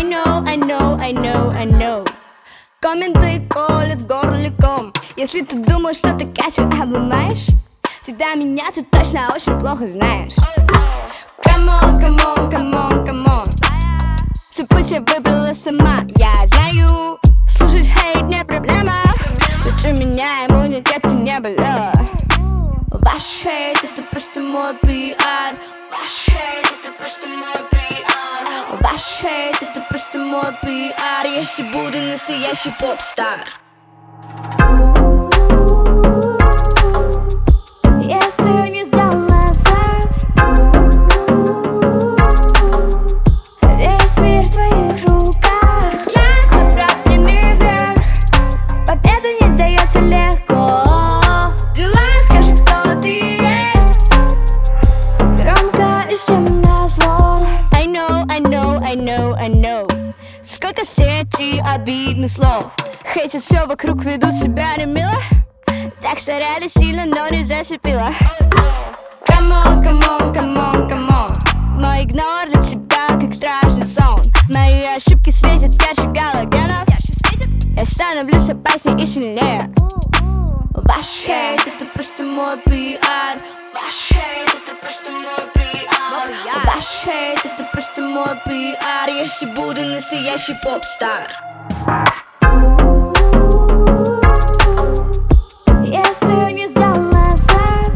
I know, I know, I know, I know. Комменты колят горликом. Если ты думаешь, что ты Катю обломаешь, тогда меня ты точно очень плохо знаешь. Come on, come on, come on, come on. Свой путь я выбрала сама, я знаю. Слушать хейт не проблема, лучше меня иммунитета не болело. Ваш хейт — это просто мой пиар. Ваш хейт — это просто мой пиар. Ваш хейт — это просто мой пиар. Я все буду настоящий поп-стар. Если не сдал назад, весь мир в твоих руках. Взгляд направленный вверх, победа не дается легко. Дела скажут, кто ты есть, громко и всем назло. I know, I know, I know, I know. Сколько сети обидных слов. Хейтят все вокруг, ведут себя немило. Так старались сильно, но не зацепило. Come on, come on, come on, come on. Мой игнор для тебя как страшный сон. Мои ошибки светят ярче галогенов. Я становлюсь опаснее и сильнее. Ваш хейт — это просто мой пиар. Ваш хейт — это просто мой пиар. Ваш хейт — это просто мой пиар. Я все буду настоящий поп-стар. Если не сдал назад,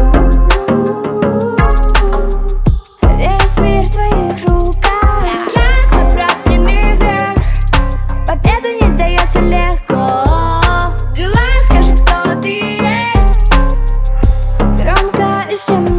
весь мир в твоих руках. Взгляд направленный вверх, победа не дается легко. Дела скажут, кто ты есть, громко и всем